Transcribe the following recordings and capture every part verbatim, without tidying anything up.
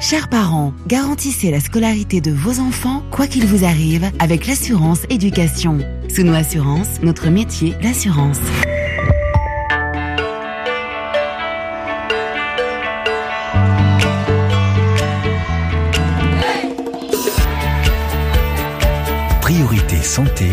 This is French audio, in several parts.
Chers parents, garantissez la scolarité de vos enfants, quoi qu'il vous arrive, avec l'assurance éducation. Sous nos assurances, notre métier, l'assurance. Priorité santé.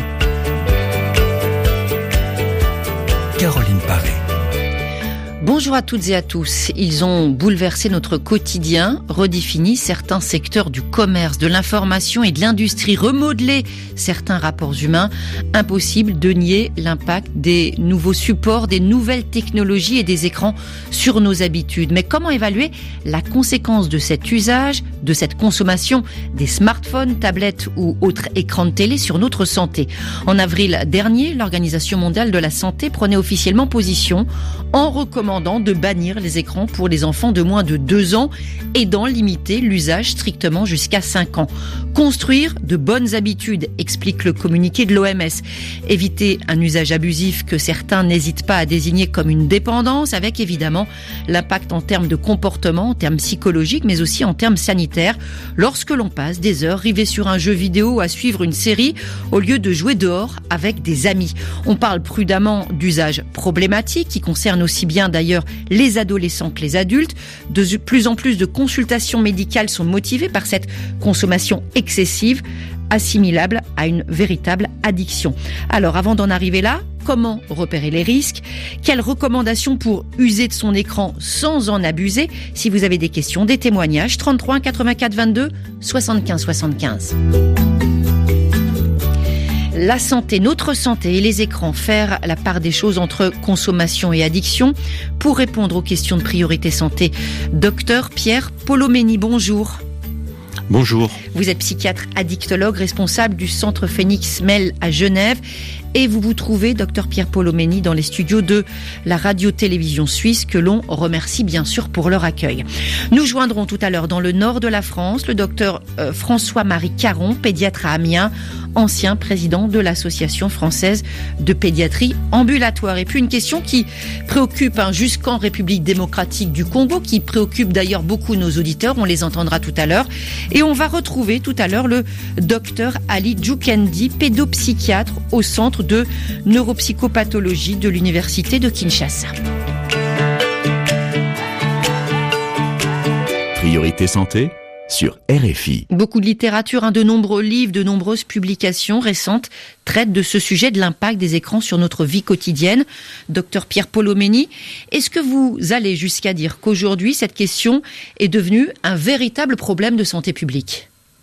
Caroline Paré. Bonjour à toutes et à tous. Ils ont bouleversé notre quotidien, redéfini certains secteurs du commerce, de l'information et de l'industrie, remodelé certains rapports humains. Impossible de nier l'impact des nouveaux supports, des nouvelles technologies et des écrans sur nos habitudes. Mais comment évaluer la conséquence de cet usage, de cette consommation des smartphones, tablettes ou autres écrans de télé sur notre santé? En avril dernier, l'Organisation mondiale de la santé prenait officiellement position en recommandant de bannir les écrans pour les enfants de moins de deux ans et d'en limiter l'usage strictement jusqu'à cinq ans. Construire de bonnes habitudes, explique le communiqué de l'O M S. Éviter un usage abusif que certains n'hésitent pas à désigner comme une dépendance, avec évidemment l'impact en termes de comportement, en termes psychologiques, mais aussi en termes sanitaires, lorsque l'on passe des heures rivées sur un jeu vidéo ou à suivre une série au lieu de jouer dehors avec des amis. On parle prudemment d'usage problématique qui concerne aussi bien d'ailleurs les adolescents que les adultes. De plus en plus de consultations médicales sont motivées par cette consommation excessive, assimilable à une véritable addiction. Alors, avant d'en arriver là, comment repérer les risques? Quelles recommandations pour user de son écran sans en abuser? Si vous avez des questions, des témoignages, trente-trois quatre-vingt-quatre vingt-deux soixante-quinze soixante-quinze. La santé, notre santé et les écrans, faire la part des choses entre consommation et addiction. Pour répondre aux questions de priorité santé, docteur Pierre Polomeni, bonjour. Bonjour. Vous êtes psychiatre addictologue, responsable du centre Phoenix Mel à Genève. Et vous vous trouvez, docteur Pierre Polomeni, dans les studios de la radio-télévision suisse, que l'on remercie bien sûr pour leur accueil. Nous joindrons tout à l'heure dans le nord de la France le docteur euh, François-Marie Caron, pédiatre à Amiens, ancien président de l'Association française de pédiatrie ambulatoire. Et puis une question qui préoccupe hein, jusqu'en République démocratique du Congo, qui préoccupe d'ailleurs beaucoup nos auditeurs, on les entendra tout à l'heure. Et on va retrouver tout à l'heure le docteur Ali Djoukendi, pédopsychiatre au centre de neuropsychopathologie de l'université de Kinshasa. Priorité santé sur R F I. Beaucoup de littérature, hein, de nombreux livres, de nombreuses publications récentes traitent de ce sujet, de l'impact des écrans sur notre vie quotidienne. Docteur Pierre Polomeni, est-ce que vous allez jusqu'à dire qu'aujourd'hui, cette question est devenue un véritable problème de santé publique ?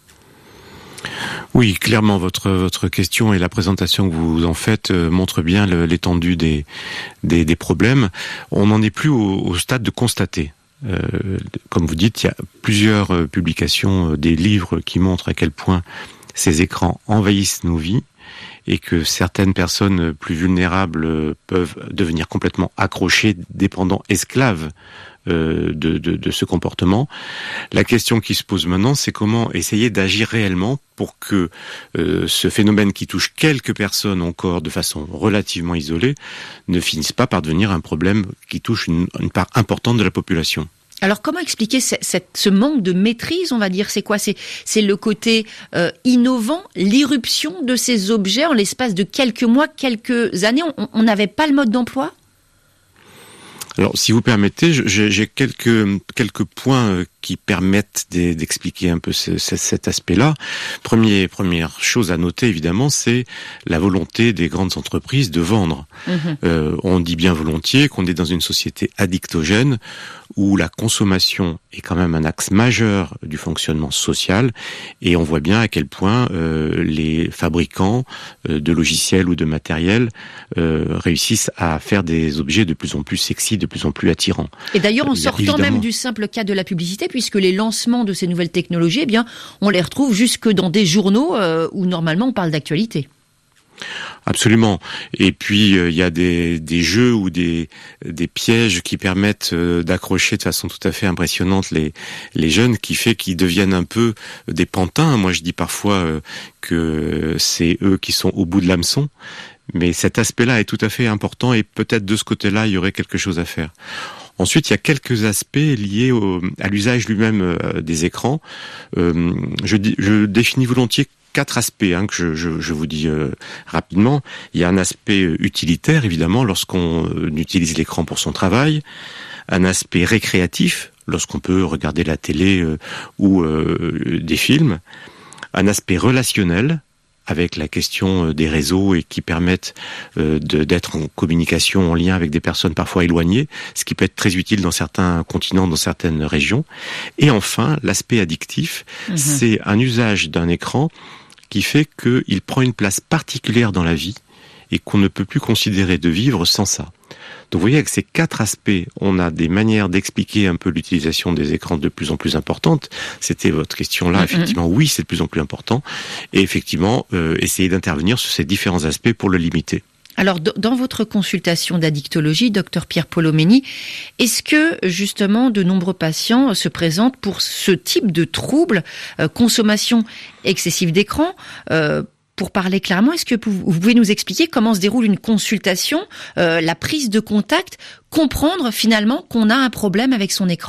Oui, clairement, votre votre question et la présentation que vous en faites euh, montrent bien le, l'étendue des, des des problèmes. On n'en est plus au, au stade de constater. Euh, comme vous dites, il y a plusieurs euh, publications, euh, des livres qui montrent à quel point ces écrans envahissent nos vies et que certaines personnes plus vulnérables euh, peuvent devenir complètement accrochées, dépendants, esclaves euh, de, de, de ce comportement. La question qui se pose maintenant, c'est comment essayer d'agir réellement pour que euh, ce phénomène qui touche quelques personnes encore de façon relativement isolée ne finisse pas par devenir un problème qui touche une, une part importante de la population. Alors comment expliquer ce, cette, ce manque de maîtrise, on va dire, c'est quoi? C'est, c'est le côté euh, innovant, l'irruption de ces objets en l'espace de quelques mois, quelques années. On n'avait pas le mode d'emploi? Alors, si vous permettez, j'ai, j'ai quelques quelques points qui permettent d'expliquer un peu ce, ce, cet aspect-là. Premier, première chose à noter, évidemment, c'est la volonté des grandes entreprises de vendre. Mmh. Euh, on dit bien volontiers qu'on est dans une société addictogène où la consommation est quand même un axe majeur du fonctionnement social, et on voit bien à quel point euh, les fabricants euh, de logiciels ou de matériel euh, réussissent à faire des objets de plus en plus sexy, de plus en plus attirants. Et d'ailleurs, en euh, sortant évidemment... même du simple cas de la publicité, puisque les lancements de ces nouvelles technologies, eh bien, on les retrouve jusque dans des journaux euh, où normalement on parle d'actualité. Absolument. Et puis il euh, y a des, des jeux ou des, des pièges qui permettent euh, d'accrocher de façon tout à fait impressionnante les, les jeunes, qui fait qu'ils deviennent un peu des pantins. Moi je dis parfois euh, que c'est eux qui sont au bout de l'hameçon. Mais cet aspect-là est tout à fait important, et peut-être de ce côté-là il y aurait quelque chose à faire. Ensuite, il y a quelques aspects liés au, à l'usage lui-même euh, des écrans. Euh, je, je définis volontiers quatre aspects hein, que je, je, je vous dis euh, rapidement. Il y a un aspect utilitaire, évidemment, lorsqu'on euh, utilise l'écran pour son travail. Un aspect récréatif, lorsqu'on peut regarder la télé euh, ou euh, des films. Un aspect relationnel, avec la question des réseaux et qui permettent euh, de, d'être en communication, en lien avec des personnes parfois éloignées, ce qui peut être très utile dans certains continents, dans certaines régions. Et enfin, l'aspect addictif, mmh. c'est un usage d'un écran qui fait qu'il prend une place particulière dans la vie et qu'on ne peut plus considérer de vivre sans ça. Donc vous voyez, avec ces quatre aspects, on a des manières d'expliquer un peu l'utilisation des écrans de plus en plus importantes. C'était votre question là, mm-hmm. effectivement, oui, c'est de plus en plus important. Et effectivement, euh, essayer d'intervenir sur ces différents aspects pour le limiter. Alors, dans votre consultation d'addictologie, docteur Pierre Polomeni, est-ce que, justement, de nombreux patients se présentent pour ce type de trouble, euh, consommation excessive d'écran, euh, Pour parler clairement, est-ce que vous pouvez nous expliquer comment se déroule une consultation, euh, la prise de contact, comprendre finalement qu'on a un problème avec son écran ?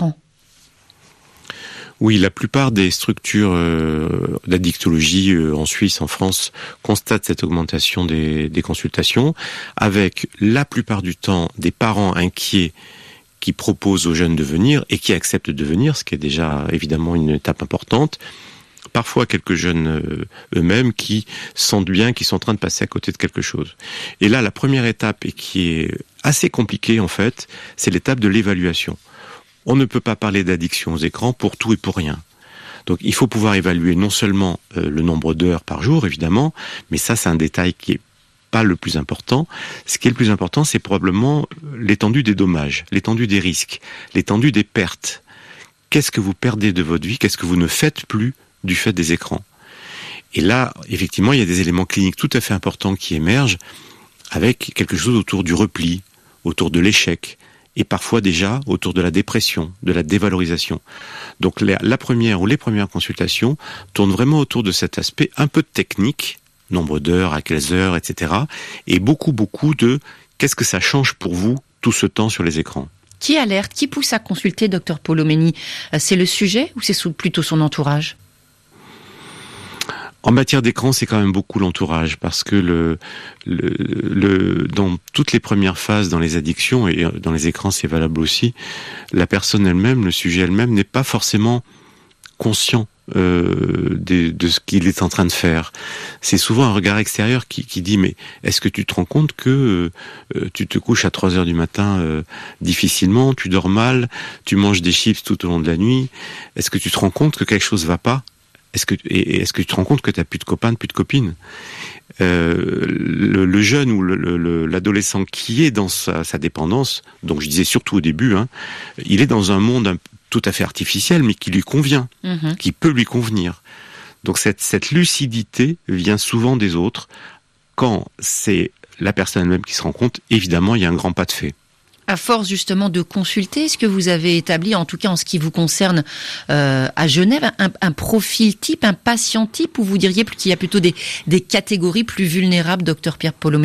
Oui, la plupart des structures euh, d'addictologie euh, en Suisse, en France, constatent cette augmentation des, des consultations, avec la plupart du temps des parents inquiets qui proposent aux jeunes de venir et qui acceptent de venir, ce qui est déjà évidemment une étape importante. Parfois quelques jeunes eux-mêmes qui sentent bien qu'ils sont en train de passer à côté de quelque chose. Et là, la première étape, et qui est assez compliquée en fait, c'est l'étape de l'évaluation. On ne peut pas parler d'addiction aux écrans pour tout et pour rien. Donc il faut pouvoir évaluer non seulement euh, le nombre d'heures par jour, évidemment, mais ça c'est un détail qui est pas le plus important. Ce qui est le plus important, c'est probablement l'étendue des dommages, l'étendue des risques, l'étendue des pertes. Qu'est-ce que vous perdez de votre vie ? Qu'est-ce que vous ne faites plus du fait des écrans. Et là, effectivement, il y a des éléments cliniques tout à fait importants qui émergent avec quelque chose autour du repli, autour de l'échec, et parfois déjà autour de la dépression, de la dévalorisation. Donc la, la première ou les premières consultations tournent vraiment autour de cet aspect un peu technique, nombre d'heures, à quelles heures, et cetera. Et beaucoup, beaucoup de qu'est-ce que ça change pour vous tout ce temps sur les écrans. Qui alerte, qui pousse à consulter, docteur Polomeni ? C'est le sujet ou c'est plutôt son entourage ? En matière d'écran, c'est quand même beaucoup l'entourage, parce que le, le, le, dans toutes les premières phases dans les addictions, et dans les écrans c'est valable aussi, la personne elle-même, le sujet elle-même, n'est pas forcément conscient euh, de, de ce qu'il est en train de faire. C'est souvent un regard extérieur qui, qui dit « mais est-ce que tu te rends compte que euh, tu te couches à trois heures du matin euh, difficilement, tu dors mal, tu manges des chips tout au long de la nuit, est-ce que tu te rends compte que quelque chose va pas ? Est-ce que, et est-ce que tu te rends compte que tu n'as plus de copains, plus de copines ? euh, le, le jeune ou le, le, l'adolescent qui est dans sa, sa dépendance, donc je disais surtout au début, hein, il est dans un monde un, tout à fait artificiel, mais qui lui convient, mmh. qui peut lui convenir. Donc cette, cette lucidité vient souvent des autres. Quand c'est la personne elle-même qui se rend compte, évidemment, il y a un grand pas de fait. À force justement de consulter, est-ce que vous avez établi, en tout cas en ce qui vous concerne euh, à Genève, un, un profil type, un patient type, ou vous diriez qu'il y a plutôt des, des catégories plus vulnérables, docteur Pierre Polomeni ?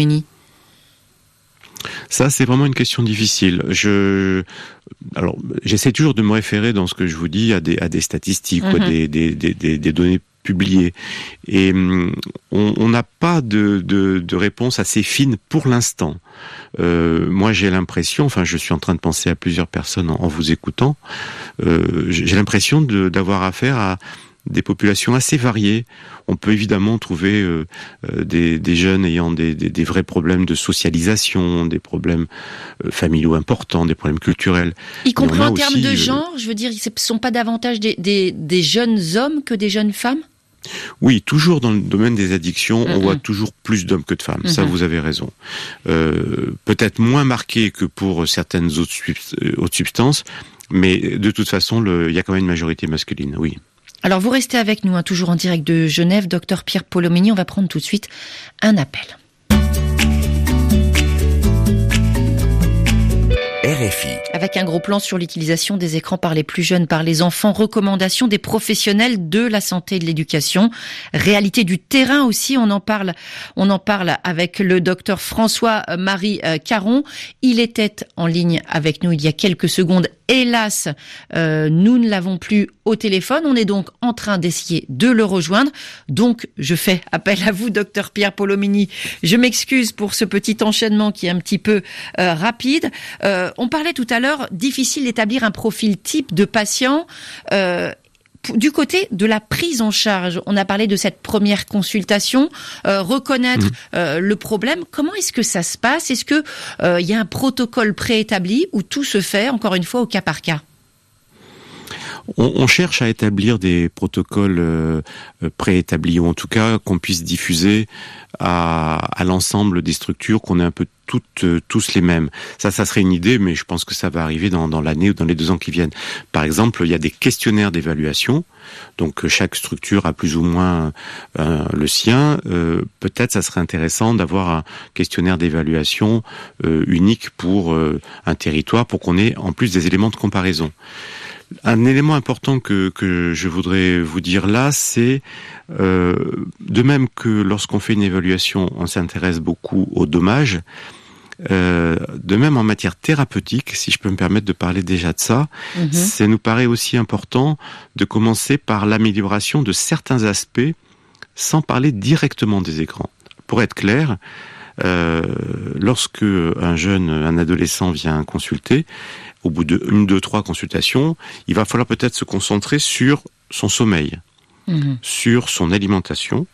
Ça, c'est vraiment une question difficile. Je, alors, j'essaie toujours de me référer dans ce que je vous dis à des, à des statistiques, mm-hmm. ou à des, des, des, des, des données publiées. Et on n'a pas de, de, de réponse assez fine pour l'instant. Euh, moi, j'ai l'impression, enfin, je suis en train de penser à plusieurs personnes en, en vous écoutant, euh, j'ai l'impression de, d'avoir affaire à des populations assez variées. On peut évidemment trouver euh, des, des jeunes ayant des, des, des vrais problèmes de socialisation, des problèmes euh, familiaux importants, des problèmes culturels. Y compris en termes de genre, je veux dire, ce ne sont pas davantage des, des, des jeunes hommes que des jeunes femmes ? Oui, toujours dans le domaine des addictions, mmh. on voit toujours plus d'hommes que de femmes. Mmh. Ça, vous avez raison. Euh, peut-être moins marqué que pour certaines autres, autres substances, mais de toute façon, le, il y a quand même une majorité masculine, oui. Alors, vous restez avec nous, hein, toujours en direct de Genève, docteur Pierre Polomeni. On va prendre tout de suite un appel. R F I. Avec un gros plan sur l'utilisation des écrans par les plus jeunes, par les enfants, recommandations des professionnels de la santé et de l'éducation, réalité du terrain aussi, on en parle, on en parle avec le docteur François-Marie Caron. Il était en ligne avec nous il y a quelques secondes. Hélas, euh, nous ne l'avons plus au téléphone. On est donc en train d'essayer de le rejoindre. Donc, je fais appel à vous, docteur Pierre Polomini. Je m'excuse pour ce petit enchaînement qui est un petit peu euh, rapide. Euh, on parlait tout à l'heure, difficile d'établir un profil type de patient. Euh, Du côté de la prise en charge, on a parlé de cette première consultation, euh, reconnaître mmh. euh, le problème. Comment est-ce que ça se passe ? Est-ce que euh, y a un protocole préétabli où tout se fait, encore une fois, au cas par cas ? On, on cherche à établir des protocoles euh, préétablis, ou en tout cas qu'on puisse diffuser à, à l'ensemble des structures, qu'on ait un peu toutes, euh, tous les mêmes. Ça, ça serait une idée, mais je pense que ça va arriver dans, dans l'année ou dans les deux ans qui viennent. Par exemple, il y a des questionnaires d'évaluation, donc chaque structure a plus ou moins euh, le sien. Euh, peut-être ça serait intéressant d'avoir un questionnaire d'évaluation euh, unique pour euh, un territoire, pour qu'on ait en plus des éléments de comparaison. Un élément important que, que je voudrais vous dire là, c'est euh, de même que lorsqu'on fait une évaluation, on s'intéresse beaucoup aux dommages, euh, de même en matière thérapeutique, si je peux me permettre de parler déjà de ça, mm-hmm. ça nous paraît aussi important de commencer par l'amélioration de certains aspects sans parler directement des écrans. Pour être clair, euh, lorsque un jeune, un adolescent vient consulter, au bout de une, deux, trois consultations, il va falloir peut-être se concentrer sur son sommeil, mmh. sur son alimentation,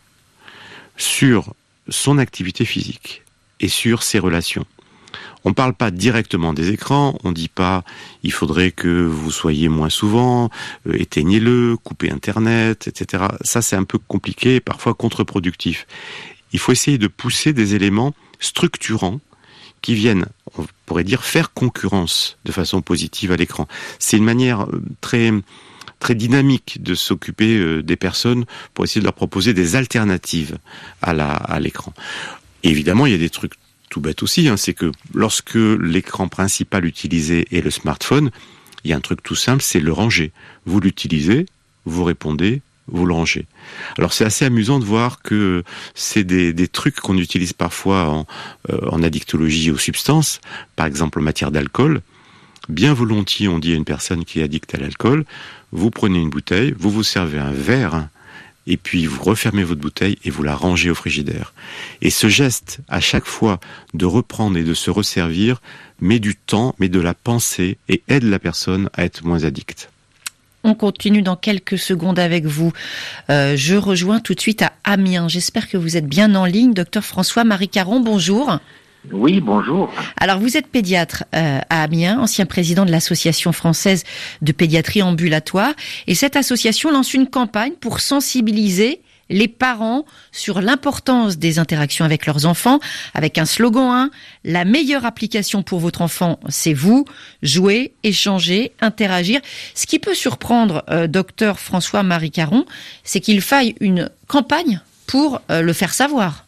sur son activité physique et sur ses relations. On ne parle pas directement des écrans, on ne dit pas il faudrait que vous soyez moins souvent, euh, éteignez-le, coupez Internet, et cetera. Ça, c'est un peu compliqué et parfois contre-productif. Il faut essayer de pousser des éléments structurants qui viennent, on pourrait dire, faire concurrence de façon positive à l'écran. C'est une manière très très dynamique de s'occuper des personnes pour essayer de leur proposer des alternatives à la à l'écran. Et évidemment, il y a des trucs tout bêtes aussi, hein, c'est que lorsque l'écran principal utilisé est le smartphone, il y a un truc tout simple, c'est le ranger. Vous l'utilisez, vous répondez, vous le rangez. Alors c'est assez amusant de voir que c'est des, des trucs qu'on utilise parfois en, euh, en addictologie aux substances, par exemple en matière d'alcool. Bien volontiers, on dit à une personne qui est addicte à l'alcool, vous prenez une bouteille, vous vous servez un verre, et puis vous refermez votre bouteille et vous la rangez au frigidaire. Et ce geste, à chaque fois, de reprendre et de se resservir, met du temps, met de la pensée, et aide la personne à être moins addicte. On continue dans quelques secondes avec vous. Euh, je rejoins tout de suite à Amiens. J'espère que vous êtes bien en ligne. Docteur François-Marie Caron, bonjour. Oui, bonjour. Alors, vous êtes pédiatre euh, à Amiens, ancien président de l'Association française de pédiatrie ambulatoire. Et cette association lance une campagne pour sensibiliser les parents sur l'importance des interactions avec leurs enfants, avec un slogan, hein, la meilleure application pour votre enfant, c'est vous, jouer, échanger, interagir. Ce qui peut surprendre euh, docteur François-Marie Caron, c'est qu'il faille une campagne pour euh, le faire savoir.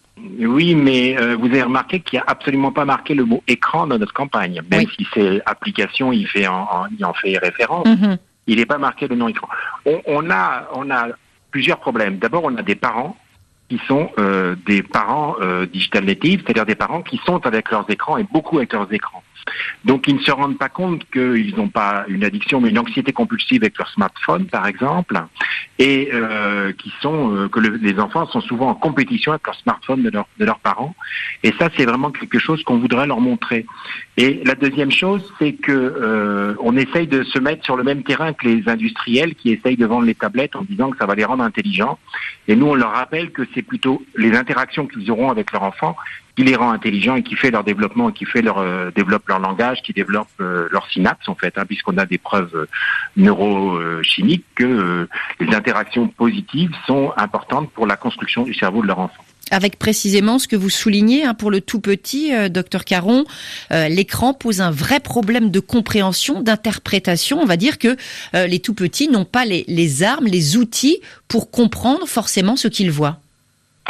Oui, mais euh, vous avez remarqué qu'il n'y a absolument pas marqué le mot écran dans notre campagne. Même oui. si c'est application, il, fait en, en, il en fait référence. Mm-hmm. Il n'est pas marqué le nom écran. On, on a... On a plusieurs problèmes. D'abord, on a des parents qui sont euh, des parents euh, digital natives, c'est-à-dire des parents qui sont avec leurs écrans et beaucoup avec leurs écrans. Donc, ils ne se rendent pas compte qu'ils n'ont pas une addiction, mais une anxiété compulsive avec leur smartphone, par exemple, et euh, qui sont euh, que le, les enfants sont souvent en compétition avec leur smartphone de, leur, de leurs parents. Et ça, c'est vraiment quelque chose qu'on voudrait leur montrer. Et la deuxième chose, c'est que euh, on essaye de se mettre sur le même terrain que les industriels qui essayent de vendre les tablettes en disant que ça va les rendre intelligents. Et nous, on leur rappelle que c'est plutôt les interactions qu'ils auront avec leur enfant qui les rend intelligents et qui fait leur développement, et qui fait leur euh, développe leur langage, qui développe euh, leur synapse en fait, hein, puisqu'on a des preuves euh, neurochimiques que euh, les interactions positives sont importantes pour la construction du cerveau de leur enfant. Avec précisément ce que vous soulignez, hein, pour le tout petit, euh, docteur Caron, euh, l'écran pose un vrai problème de compréhension, d'interprétation. On va dire que euh, les tout petits n'ont pas les, les armes, les outils pour comprendre forcément ce qu'ils voient.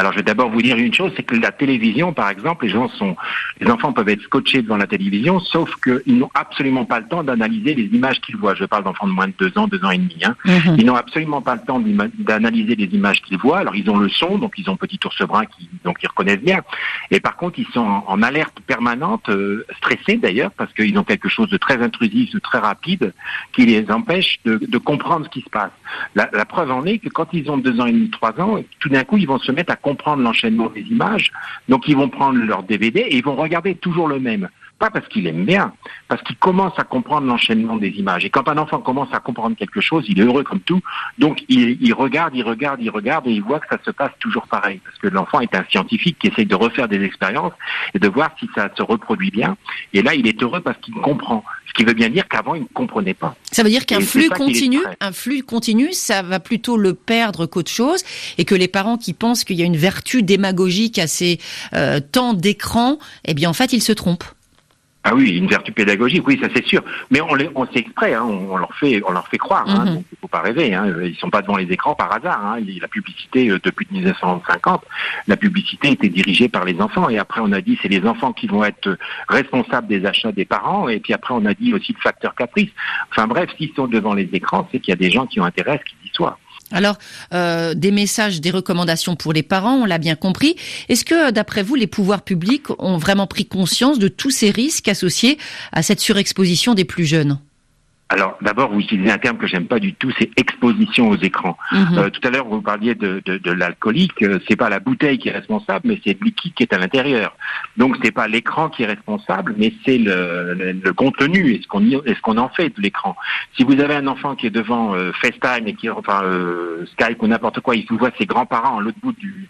Alors, je vais d'abord vous dire une chose, c'est que la télévision, par exemple, les gens sont, les enfants peuvent être scotchés devant la télévision, sauf qu'ils n'ont absolument pas le temps d'analyser les images qu'ils voient. Je parle d'enfants de moins de deux ans, deux ans et demi. Hein. Mm-hmm. Ils n'ont absolument pas le temps d'analyser les images qu'ils voient. Alors, ils ont le son, donc ils ont petit ours brun, qui, donc ils reconnaissent bien. Et par contre, ils sont en, en alerte permanente, euh, stressés d'ailleurs, parce qu'ils ont quelque chose de très intrusif, de très rapide, qui les empêche de, de comprendre ce qui se passe. La, la preuve en est que quand ils ont deux ans et demi, trois ans, tout d'un coup, ils vont se mettre à comprendre l'enchaînement des images. Donc, ils vont prendre leur D V D et ils vont regarder toujours le même. Pas parce qu'il aime bien, parce qu'il commence à comprendre l'enchaînement des images. Et quand un enfant commence à comprendre quelque chose, il est heureux comme tout. Donc, il, il regarde, il regarde, il regarde et il voit que ça se passe toujours pareil. Parce que l'enfant est un scientifique qui essaye de refaire des expériences et de voir si ça se reproduit bien. Et là, il est heureux parce qu'il comprend. Ce qui veut bien dire qu'avant, il ne comprenait pas. Ça veut dire qu'un flux continu, un flux continu, ça va plutôt le perdre qu'autre chose, et que les parents qui pensent qu'il y a une vertu démagogique à ces euh, temps d'écran, eh bien, en fait, ils se trompent. Ah oui, une vertu pédagogique, oui, ça c'est sûr. Mais on, les, on sait exprès, hein, on, on leur fait, on leur fait croire. Hein, mm-hmm. Donc il faut pas rêver. Hein, ils sont pas devant les écrans par hasard. Hein, la publicité euh, depuis dix-neuf cent cinquante, la publicité était dirigée par les enfants. Et après on a dit c'est les enfants qui vont être responsables des achats des parents. Et puis après on a dit aussi le facteur caprice. Enfin bref, s'ils sont devant les écrans, c'est qu'il y a des gens qui ont intérêt à ce qu'ils y soient. Alors, euh, des messages, des recommandations pour les parents, on l'a bien compris. Est-ce que, d'après vous, les pouvoirs publics ont vraiment pris conscience de tous ces risques associés à cette surexposition des plus jeunes ? Alors, d'abord, vous utilisez un terme que j'aime pas du tout, c'est exposition aux écrans. Mmh. Euh, tout à l'heure, vous parliez de, de, de l'alcoolique. Euh, c'est pas la bouteille qui est responsable, mais c'est le liquide qui est à l'intérieur. Donc, c'est pas l'écran qui est responsable, mais c'est le, le, le contenu et ce qu'on y, et ce qu'on en fait de l'écran. Si vous avez un enfant qui est devant euh, FaceTime et qui, enfin, euh, Skype ou n'importe quoi, il vous voit ses grands-parents à l'autre bout du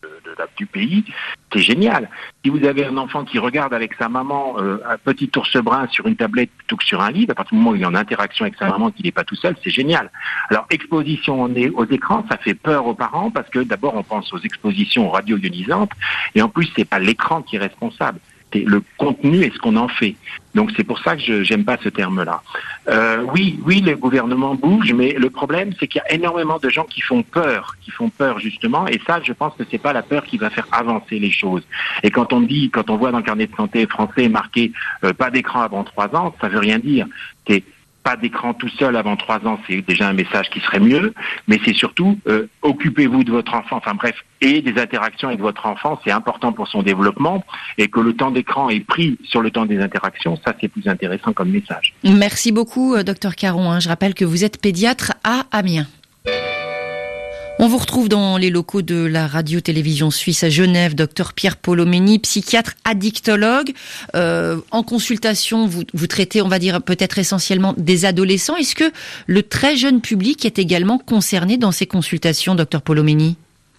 du pays, c'est génial. Si vous avez un enfant qui regarde avec sa maman euh, un petit ours brun sur une tablette plutôt que sur un livre, à partir du moment où il est en interaction avec sa maman, qu'il n'est pas tout seul, c'est génial. Alors, exposition aux écrans, ça fait peur aux parents parce que d'abord, on pense aux expositions radio-ionisantes et en plus, c'est pas l'écran qui est responsable. C'est le contenu et ce qu'on en fait. Donc c'est pour ça que je j'aime pas ce terme-là. Euh, oui, oui, le gouvernement bouge, mais le problème c'est qu'il y a énormément de gens qui font peur, qui font peur justement, et ça, je pense que c'est pas la peur qui va faire avancer les choses. Et quand on dit, quand on voit dans le carnet de santé français marqué euh, pas d'écran avant trois ans, ça veut rien dire. C'est pas d'écran tout seul avant trois ans, c'est déjà un message qui serait mieux, mais c'est surtout euh, occupez-vous de votre enfant, enfin bref, et des interactions avec votre enfant, c'est important pour son développement, et que le temps d'écran est pris sur le temps des interactions, ça c'est plus intéressant comme message. Merci beaucoup, docteur Caron. Je rappelle que vous êtes pédiatre à Amiens. On vous retrouve dans les locaux de la radio-télévision suisse à Genève, docteur Pierre Polomeni, psychiatre addictologue. Euh, en consultation, vous, vous traitez, on va dire, peut-être essentiellement des adolescents. Est-ce que le très jeune public est également concerné dans ces consultations, docteur Polomeni ?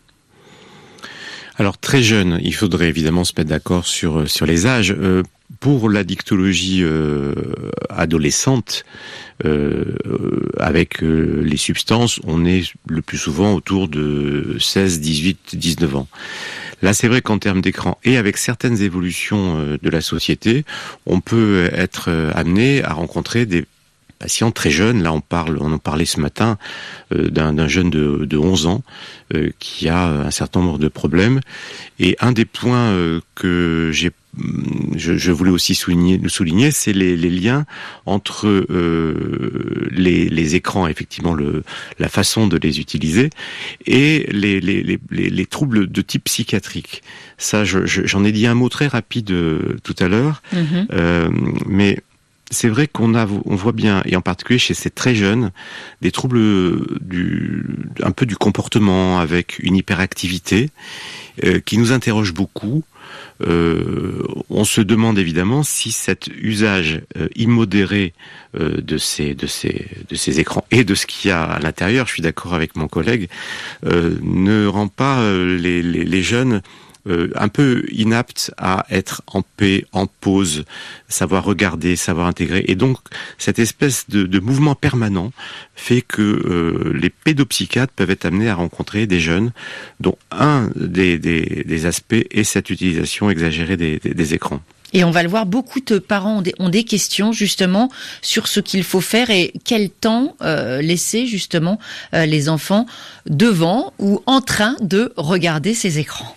Alors, très jeune, il faudrait évidemment se mettre d'accord sur, sur les âges. Euh, pour l'addictologie euh, adolescente, euh, avec euh, les substances, on est le plus souvent autour de seize, dix-huit, dix-neuf ans. Là, c'est vrai qu'en termes d'écran, et avec certaines évolutions euh, de la société, on peut être euh, amené à rencontrer des patients très jeunes. Là, on parle, on en parlait ce matin euh, d'un, d'un jeune de, de onze ans euh, qui a un certain nombre de problèmes. Et un des points euh, que j'ai Je, je voulais aussi souligner, souligner, c'est les, les liens entre euh, les, les écrans, effectivement, le, la façon de les utiliser, et les, les, les, les troubles de type psychiatrique. Ça, je, je, j'en ai dit un mot très rapide euh, tout à l'heure, mm-hmm. euh, mais c'est vrai qu'on a, on voit bien, et en particulier chez ces très jeunes, des troubles du, un peu du comportement avec une hyperactivité euh, qui nous interroge beaucoup. Euh, on se demande évidemment si cet usage euh, immodéré euh, de ces de ces de ces écrans et de ce qu'il y a à l'intérieur, je suis d'accord avec mon collègue, euh, ne rend pas euh, les, les les jeunes Euh, un peu inaptes à être en paix, en pause, savoir regarder, savoir intégrer. Et donc, cette espèce de, de mouvement permanent fait que euh, les pédopsychiatres peuvent être amenés à rencontrer des jeunes dont un des, des, des aspects est cette utilisation exagérée des, des, des écrans. Et on va le voir, beaucoup de parents ont des, ont des questions justement sur ce qu'il faut faire et quel temps euh, laisser justement euh, les enfants devant ou en train de regarder ces écrans.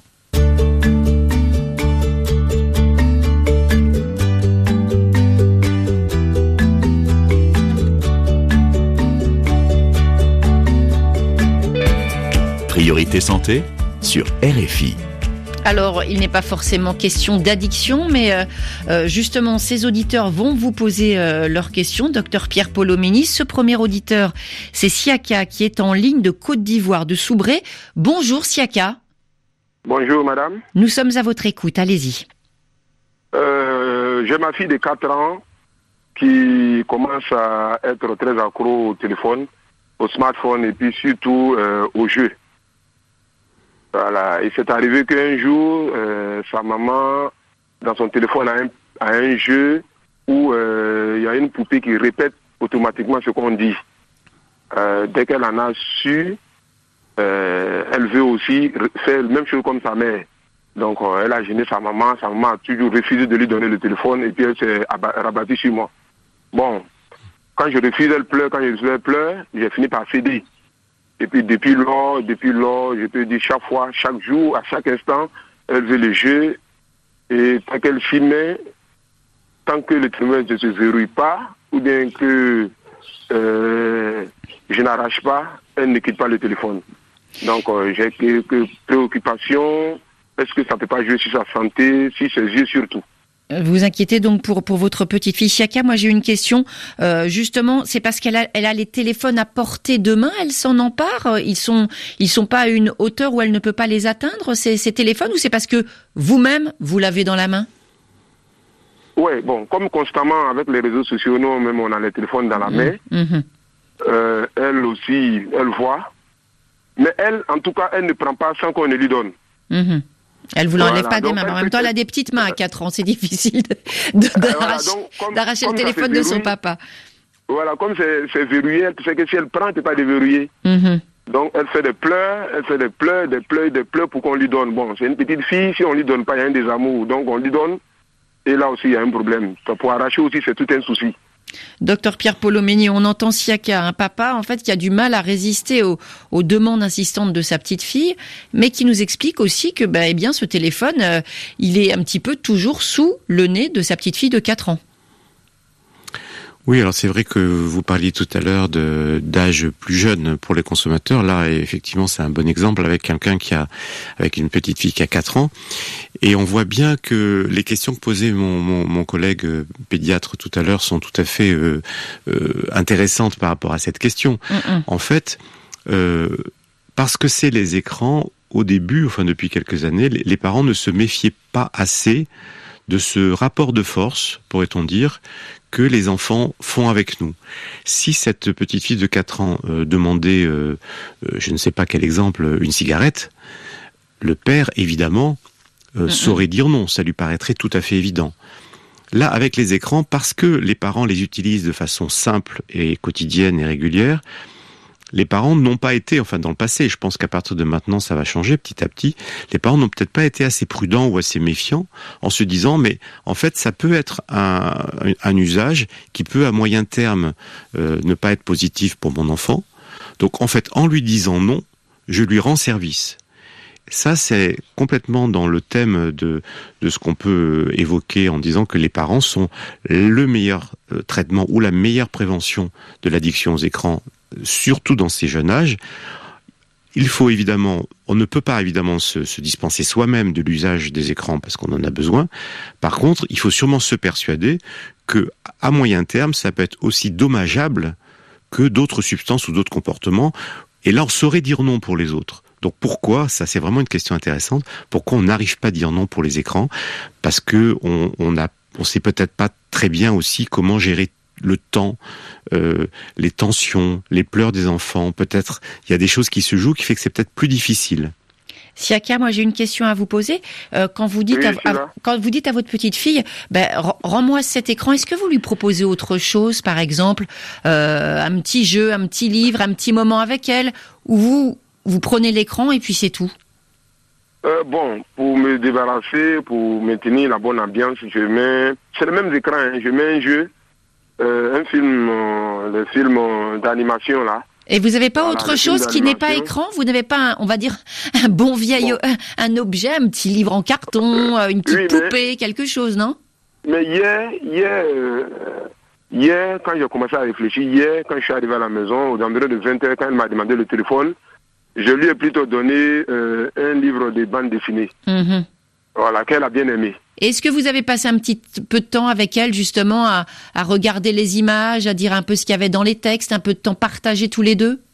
Priorité santé sur R F I. Alors, il n'est pas forcément question d'addiction, mais euh, euh, justement, ces auditeurs vont vous poser euh, leurs questions. Docteur Pierre Polomeni, ce premier auditeur, c'est Siaka qui est en ligne de Côte d'Ivoire, de Soubré. Bonjour Siaka. Bonjour madame. Nous sommes à votre écoute, allez-y. Euh, j'ai ma fille de quatre ans qui commence à être très accro au téléphone, au smartphone et puis surtout euh, aux jeux. Voilà, et c'est arrivé qu'un jour, euh, sa maman, dans son téléphone, a un, a un jeu où il euh, y a une poupée qui répète automatiquement ce qu'on dit. Euh, dès qu'elle en a su, euh, elle veut aussi faire la même chose comme sa mère. Donc, euh, elle a gêné sa maman, sa maman a toujours refusé de lui donner le téléphone et puis elle s'est rabattue sur moi. Bon, quand je refuse, elle pleure, quand je refuse, elle pleure, j'ai fini par céder. Et puis depuis lors, depuis lors, je peux dire chaque fois, chaque jour, à chaque instant, elle veut le jeu. Et tant qu'elle s'y met, tant que le téléphone ne se verrouille pas, ou bien que euh, je n'arrache pas, elle ne quitte pas le téléphone. Donc euh, j'ai quelques préoccupations. Est-ce que ça ne peut pas jouer sur sa santé, sur ses yeux surtout? Vous inquiétez donc pour pour votre petite fille Siaka. Moi, j'ai une question. Euh, justement, c'est parce qu'elle a elle a les téléphones à portée de main. Elle s'en empare. Ils sont ils sont pas à une hauteur où elle ne peut pas les atteindre, ces, ces téléphones, ou c'est parce que vous-même vous l'avez dans la main? Ouais, bon, comme constamment avec les réseaux sociaux, nous-mêmes on a les téléphones dans la main. Mmh. Euh, elle aussi, elle voit. Mais elle, en tout cas, elle ne prend pas sans qu'on ne lui donne. Mmh. Elle vous l'enlève voilà, pas des mains. En même temps, elle a des petites mains à quatre ans. C'est difficile de, d'arracher, voilà, d'arracher le téléphone de son papa. Voilà, comme c'est, c'est verrouillé, elle sait que si elle prend, elle ne peut pas déverrouiller. Mm-hmm. Donc, elle fait des pleurs, elle fait des pleurs, des pleurs, des pleurs pour qu'on lui donne. Bon, c'est une petite fille, si on lui donne pas, il y a un désamour. Donc, on lui donne. Et là aussi, il y a un problème. Pour arracher aussi, c'est tout un souci. Docteur Pierre Polomeni, on entend Siaka, un papa en fait qui a du mal à résister aux, aux demandes insistantes de sa petite fille, mais qui nous explique aussi que bah, eh bien, ce téléphone, euh, il est un petit peu toujours sous le nez de sa petite fille de quatre ans. Oui, alors c'est vrai que vous parliez tout à l'heure de d'âge plus jeune pour les consommateurs. Là, effectivement, c'est un bon exemple avec quelqu'un qui a, avec une petite fille qui a quatre ans. Et on voit bien que les questions que posait mon, mon, mon collègue pédiatre tout à l'heure sont tout à fait euh, euh, intéressantes par rapport à cette question. Mm-mm. En fait, euh, parce que c'est les écrans, au début, enfin depuis quelques années, les, les parents ne se méfiaient pas assez de ce rapport de force, pourrait-on dire, que les enfants font avec nous. Si cette petite fille de quatre ans euh, demandait, euh, euh, je ne sais pas quel exemple, une cigarette, le père, évidemment, euh, mm-hmm. saurait dire non, ça lui paraîtrait tout à fait évident. Là, avec les écrans, parce que les parents les utilisent de façon simple et quotidienne et régulière, les parents n'ont pas été, enfin dans le passé, je pense qu'à partir de maintenant ça va changer petit à petit, les parents n'ont peut-être pas été assez prudents ou assez méfiants en se disant mais en fait ça peut être un, un usage qui peut à moyen terme euh, ne pas être positif pour mon enfant. Donc en fait en lui disant non, je lui rends service. Ça, c'est complètement dans le thème de, de ce qu'on peut évoquer en disant que les parents sont le meilleur euh, traitement ou la meilleure prévention de l'addiction aux écrans, surtout dans ces jeunes âges. Il faut évidemment, on ne peut pas évidemment se, se dispenser soi-même de l'usage des écrans parce qu'on en a besoin. Par contre, il faut sûrement se persuader que, à moyen terme, ça peut être aussi dommageable que d'autres substances ou d'autres comportements. Et là, on saurait dire non pour les autres. Donc pourquoi, ça c'est vraiment une question intéressante, pourquoi on n'arrive pas à dire non pour les écrans? Parce que on, on a, on sait peut-être pas très bien aussi comment gérer le temps, euh, les tensions, les pleurs des enfants. Peut-être il y a des choses qui se jouent qui fait que c'est peut-être plus difficile. Siaka, moi j'ai une question à vous poser. Euh, quand vous dites, oui, à, à, quand vous dites à votre petite fille, ben rends-moi cet écran. Est-ce que vous lui proposez autre chose, par exemple, euh, un petit jeu, un petit livre, un petit moment avec elle, ou vous vous prenez l'écran et puis c'est tout? Euh, bon, pour me débarrasser, pour maintenir la bonne ambiance, je mets, c'est le même écran, hein, je mets un jeu, euh, un film, euh, le film euh, d'animation là. Et vous n'avez pas Voilà, autre le film chose qui n'est pas d'animation. écran? Vous n'avez pas, un, on va dire, un bon vieil, Bon. un, un objet, un petit livre en carton, euh, une petite oui, mais- poupée, quelque chose, non? Mais hier, hier, euh, hier, quand j'ai commencé à réfléchir, hier, quand je suis arrivé à la maison, aux environs de vingt heures, quand elle m'a demandé le téléphone, je lui ai plutôt donné euh, un livre de bande dessinée, Mhm. voilà, qu'elle a bien aimé. Est-ce que vous avez passé un petit peu de temps avec elle, justement, à, à regarder les images, à dire un peu ce qu'il y avait dans les textes, un peu de temps partagé tous les deux?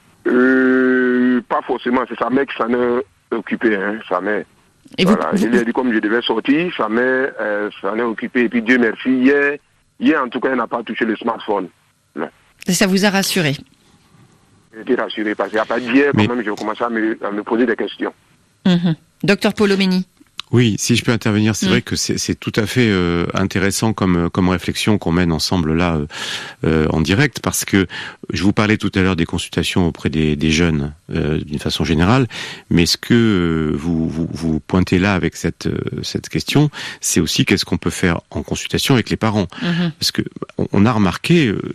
Euh, pas forcément, c'est sa mère qui s'en est occupée, hein, sa mère. Et Voilà, vous, je vous- lui ai dit comme je devais sortir, sa mère euh, s'en est occupée, et puis Dieu merci, hier, hier en tout cas, elle n'a pas touché le smartphone. Non. ça vous a rassuré? J'étais rassuré, parce qu'à partir d'hier, Mais- quand même, j'ai commencé à me, à me poser des questions. Mhm. Docteur Polomeni. Oui, si je peux intervenir, c'est Mm. vrai que c'est c'est tout à fait euh, intéressant comme comme réflexion qu'on mène ensemble là euh, euh, en direct, parce que je vous parlais tout à l'heure des consultations auprès des, des jeunes euh, d'une façon générale, mais ce que euh, vous, vous vous pointez là avec cette euh, cette question, c'est aussi qu'est-ce qu'on peut faire en consultation avec les parents, Mhm. parce que on, on a remarqué euh,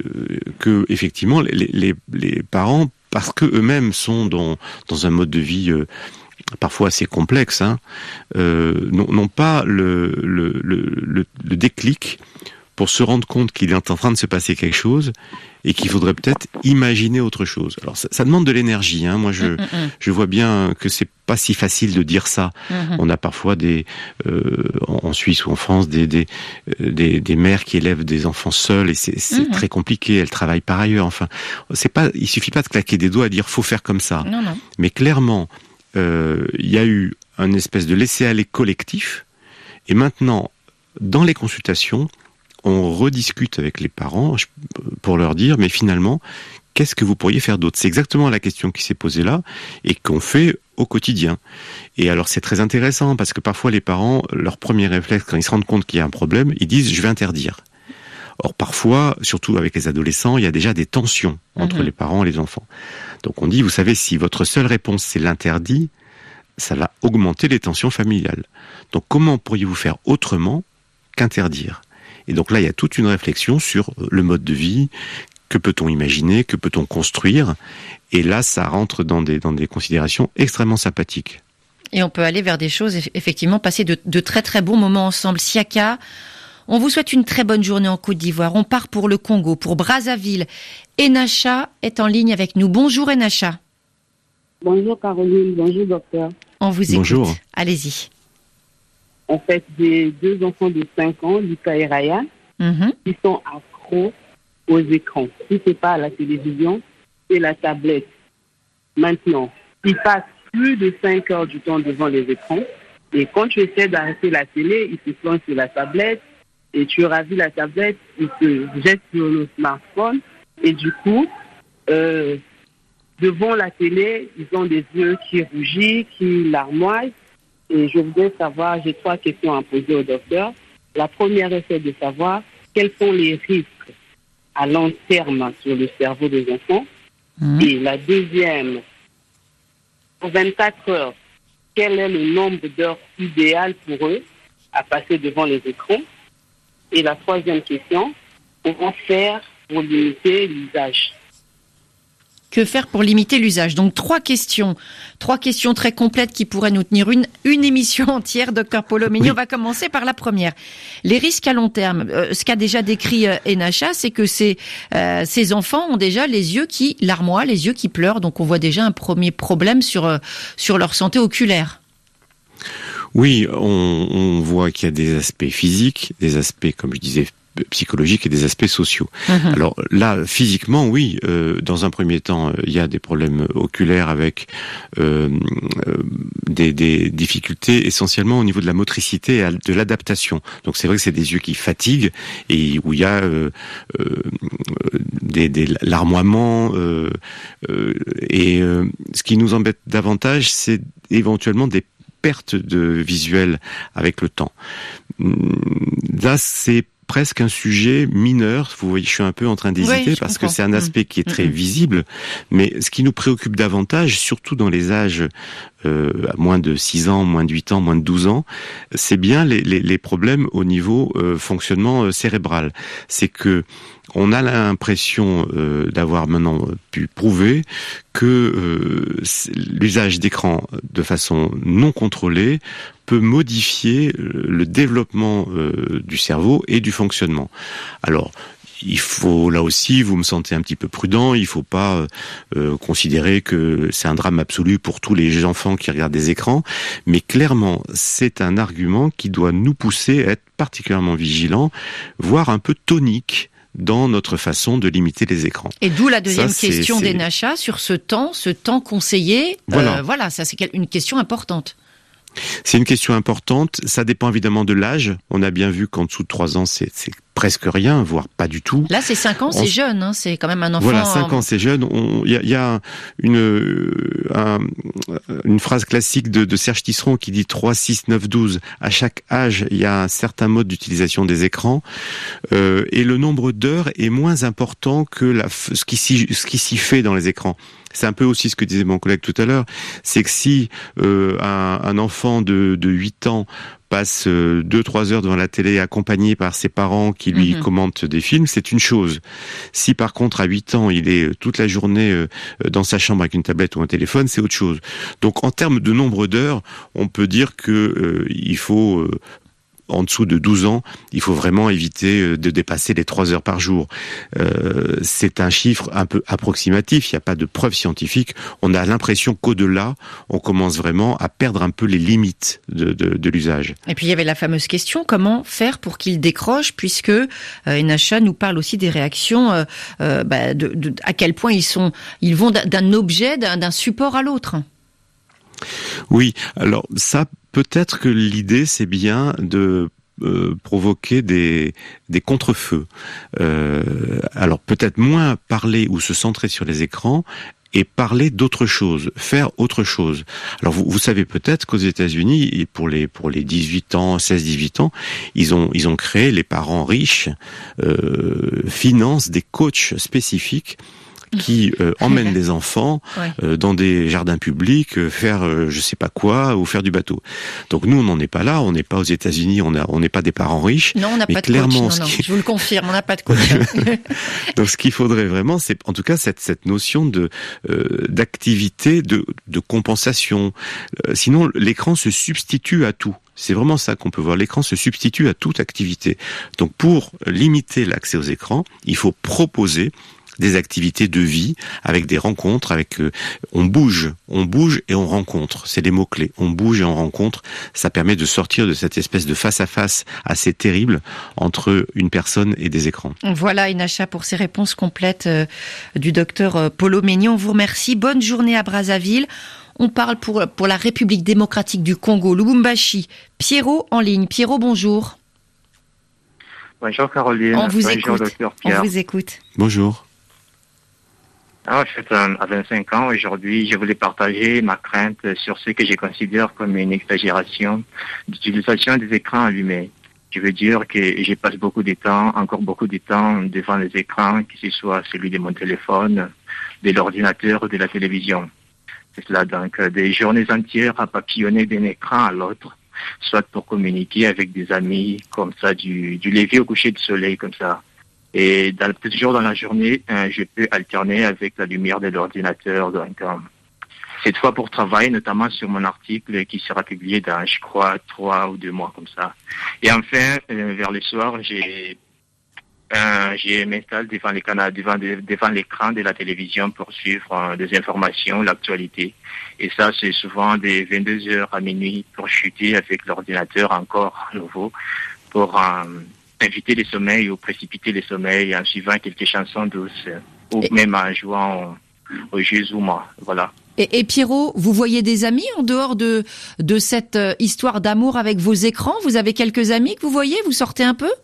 que effectivement les, les les parents, parce que eux-mêmes sont dans dans un mode de vie euh, parfois assez complexe, hein, euh, n'ont n'ont pas le, le, le, le, le déclic pour se rendre compte qu'il est en train de se passer quelque chose et qu'il faudrait peut-être imaginer autre chose. Alors ça, ça demande de l'énergie, hein. Moi je, Mhm, mhm. je vois bien que c'est pas si facile de dire ça. Mhm. On a parfois des euh, en en Suisse ou en France des des, euh, des des mères qui élèvent des enfants seuls et c'est c'est Mhm. très compliqué. Elles travaillent par ailleurs. Enfin, c'est pas, il suffit pas de claquer des doigts et dire faut faire comme ça. Non, non. Mais clairement, euh, il y a eu un espèce de laisser-aller collectif. Et maintenant, dans les consultations, on rediscute avec les parents je- pour leur dire, mais finalement, qu'est-ce que vous pourriez faire d'autre? C'est exactement la question qui s'est posée là et qu'on fait au quotidien. Et alors, c'est très intéressant parce que parfois, les parents, leur premier réflexe, quand ils se rendent compte qu'il y a un problème, ils disent, je vais interdire. Or, parfois, surtout avec les adolescents, il y a déjà des tensions entre Mhm. les parents et les enfants. Donc on dit, vous savez, si votre seule réponse c'est l'interdit, ça va augmenter les tensions familiales. Donc comment pourriez-vous faire autrement qu'interdire? Et donc là, il y a toute une réflexion sur le mode de vie, que peut-on imaginer, que peut-on construire, et là, ça rentre dans des, dans des considérations extrêmement sympathiques. Et on peut aller vers des choses, eff- effectivement, passer de, de très très bons moments ensemble. Siaka, on vous souhaite une très bonne journée en Côte d'Ivoire. On part pour le Congo, pour Brazzaville. Enacha est en ligne avec nous. Bonjour Enacha. Bonjour Caroline, bonjour docteur. On vous écoute. Bonjour. Allez-y. En fait, j'ai deux enfants de cinq ans, Lucas et Ryan, Mhm. qui sont accros aux écrans. Si c'est pas à la télévision, c'est la tablette. Maintenant, ils passent plus de cinq heures du temps devant les écrans. Et quand tu essaies d'arrêter la télé, ils se plongent sur la tablette. Et tu ravis la tablette, ils se jettent sur le smartphone. Et du coup, euh, devant la télé, ils ont des yeux qui rougissent, qui larmoient. Et je voudrais savoir, j'ai trois questions à poser au docteur. La première est celle de savoir quels sont les risques à long terme sur le cerveau des enfants. Mhm. Et la deuxième, pour vingt-quatre heures, quel est le nombre d'heures idéal pour eux à passer devant les écrans? Et la troisième question, comment faire pour limiter l'usage? Que faire pour limiter l'usage? Donc trois questions, trois questions très complètes qui pourraient nous tenir une une émission entière, docteur Polomeni. Oui. On va commencer par la première. Les risques à long terme. Euh, ce qu'a déjà décrit euh, Enacha, c'est que ces euh, ces enfants ont déjà les yeux qui larmoient, les yeux qui pleurent. Donc on voit déjà un premier problème sur euh, sur leur santé oculaire. Oui, on, on voit qu'il y a des aspects physiques, des aspects, comme je disais, psychologiques et des aspects sociaux. Mhm. Alors là, physiquement, oui, euh, dans un premier temps, il y a des problèmes oculaires avec euh, euh, des, des difficultés essentiellement au niveau de la motricité et de l'adaptation. Donc c'est vrai que c'est des yeux qui fatiguent et où il y a euh, euh, des, des larmoiements euh, euh, et euh, ce qui nous embête davantage, c'est éventuellement des perte de visuel avec le temps. Là, c'est presque un sujet mineur. Vous voyez, je suis un peu en train d'hésiter oui, parce comprends. que c'est un aspect qui est très mmh. visible. Mais ce qui nous préoccupe davantage, surtout dans les âges euh, à moins de six ans, moins de huit ans, moins de douze ans, c'est bien les, les, les problèmes au niveau euh, fonctionnement euh, cérébral. C'est que on a l'impression euh, d'avoir maintenant pu prouver que euh, l'usage d'écran de façon non contrôlée peut modifier le développement euh, du cerveau et du fonctionnement. Alors, il faut, là aussi, vous me sentez un petit peu prudent, il faut pas euh, considérer que c'est un drame absolu pour tous les enfants qui regardent des écrans, mais clairement, c'est un argument qui doit nous pousser à être particulièrement vigilants, voire un peu toniques dans notre façon de limiter les écrans. Et d'où la deuxième ça, question d'Enacha sur ce temps, ce temps conseillé. Voilà, euh, voilà ça c'est une question importante. C'est une question importante. Ça dépend évidemment de l'âge. On a bien vu qu'en dessous de trois ans, c'est, c'est presque rien, voire pas du tout. Là, c'est cinq ans, c'est On... jeune. Hein, c'est quand même un enfant. Voilà, cinq ans, c'est jeune. Il y a, y a une, un, une phrase classique de, de Serge Tisseron qui dit trois, six, neuf, douze. À chaque âge, il y a un certain mode d'utilisation des écrans. Euh, et le nombre d'heures est moins important que la, ce qui s'y, ce qui s'y fait dans les écrans. C'est un peu aussi ce que disait mon collègue tout à l'heure, c'est que si euh, un, un enfant de, de huit ans passe deux trois heures devant la télé accompagné par ses parents qui lui mmh. commentent des films, c'est une chose. Si par contre à huit ans, il est toute la journée euh, dans sa chambre avec une tablette ou un téléphone, c'est autre chose. Donc en termes de nombre d'heures, on peut dire que euh, il faut euh, en dessous de douze ans, il faut vraiment éviter de dépasser les trois heures par jour. Euh, c'est un chiffre un peu approximatif, il n'y a pas de preuve scientifique. On a l'impression qu'au-delà, on commence vraiment à perdre un peu les limites de, de, de l'usage. Et puis il y avait la fameuse question, comment faire pour qu'il décroche, puisque euh, Enacha nous parle aussi des réactions, euh, euh, bah, de, de, à quel point ils, sont, ils vont d'un objet, d'un, d'un support à l'autre. Oui, alors ça, peut-être que l'idée, c'est bien de euh, provoquer des, des contre-feux. Euh, alors peut-être moins parler ou se centrer sur les écrans et parler d'autre chose, faire autre chose. Alors vous, vous savez peut-être qu'aux États-Unis, pour les pour les dix-huit ans, seize dix-huit ans, ils ont ils ont créé, les parents riches euh, financent des coachs spécifiques qui euh, emmènent les enfants ouais. euh, dans des jardins publics, euh, faire euh, je sais pas quoi, ou faire du bateau. Donc nous, on n'en est pas là, on n'est pas aux États-Unis, on a, on n'est pas des parents riches. Non, on n'a pas de coach, non, non, qui... je vous le confirme, on n'a pas de coach. Donc ce qu'il faudrait vraiment, c'est en tout cas cette, cette notion de euh, d'activité, de, de compensation. Euh, sinon, l'écran se substitue à tout. C'est vraiment ça qu'on peut voir. L'écran se substitue à toute activité. Donc pour limiter l'accès aux écrans, il faut proposer des activités de vie avec des rencontres, avec euh, on bouge, on bouge et on rencontre. C'est les mots clés. On bouge et on rencontre. Ça permet de sortir de cette espèce de face à face assez terrible entre une personne et des écrans. Voilà Enacha pour ces réponses complètes euh, du docteur euh, Paulo Meignan. On vous remercie. Bonne journée à Brazzaville. On parle pour pour la République démocratique du Congo, Lubumbashi. Pierrot en ligne. Pierrot, bonjour. Bonjour Caroline. On vous bonjour, écoute. Docteur Pierre. On vous écoute. Bonjour. Alors, je suis à vingt-cinq ans. Aujourd'hui, je voulais partager ma crainte sur ce que je considère comme une exagération d'utilisation des écrans allumés. Je veux dire que je passe beaucoup de temps, encore beaucoup de temps devant les écrans, que ce soit celui de mon téléphone, de l'ordinateur ou de la télévision. C'est cela donc, des journées entières à papillonner d'un écran à l'autre, soit pour communiquer avec des amis, comme ça, du, du lever au coucher du soleil, comme ça. Et dans, toujours dans la journée, euh, je peux alterner avec la lumière de l'ordinateur. Donc, euh, cette fois pour travailler, notamment sur mon article qui sera publié dans, je crois, trois ou deux mois comme ça. Et enfin, euh, vers le soir, j'ai, euh, je m'installe devant les canaux, devant, devant l'écran de la télévision pour suivre euh, des informations, l'actualité. Et ça, c'est souvent des vingt-deux heures à minuit pour chuter avec l'ordinateur encore à nouveau pour euh, inviter les sommeils ou précipiter les sommeils en suivant quelques chansons douces ou et... même en jouant au, au jeu Zuma. Voilà. Et, et Pierrot, vous voyez des amis en dehors de, de cette histoire d'amour avec vos écrans? Vous avez quelques amis que vous voyez? Vous sortez un peu?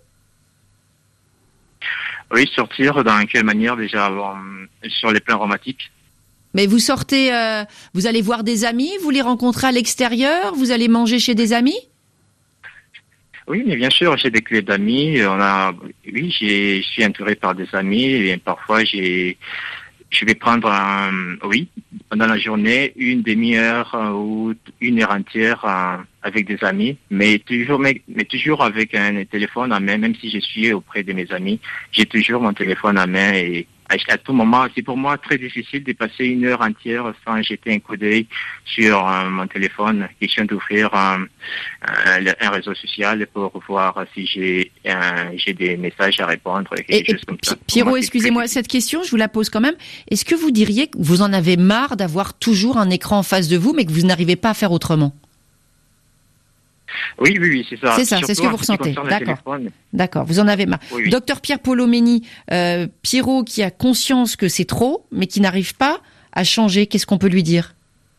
Oui, sortir dans quelle manière déjà euh, sur les plans romantiques? Mais vous sortez, euh, vous allez voir des amis, vous les rencontrez à l'extérieur, vous allez manger chez des amis? Oui, mais bien sûr, j'ai des clés d'amis. On a, oui, j'ai, je suis entouré par des amis et parfois j'ai, je vais prendre un, oui, pendant la journée, une demi-heure ou une heure entière euh, avec des amis, mais toujours, mais, mais toujours avec un téléphone à main, même si je suis auprès de mes amis, j'ai toujours mon téléphone à main et à tout moment, c'est pour moi très difficile de passer une heure entière sans jeter un coup d'œil sur euh, mon téléphone, question d'ouvrir euh, un, un réseau social pour voir si j'ai euh, j'ai des messages à répondre. Et, et comme ça. Pierrot, excusez-moi, cette question, je vous la pose quand même. Est-ce que vous diriez que vous en avez marre d'avoir toujours un écran en face de vous, mais que vous n'arrivez pas à faire autrement ? Oui, oui, oui, c'est ça. C'est ça, Surtout c'est ce que vous ressentez. D'accord. D'accord, vous en avez marre. Oui, oui. Docteur Pierre Polomeni, euh, Pierrot qui a conscience que c'est trop, mais qui n'arrive pas à changer, qu'est-ce qu'on peut lui dire ?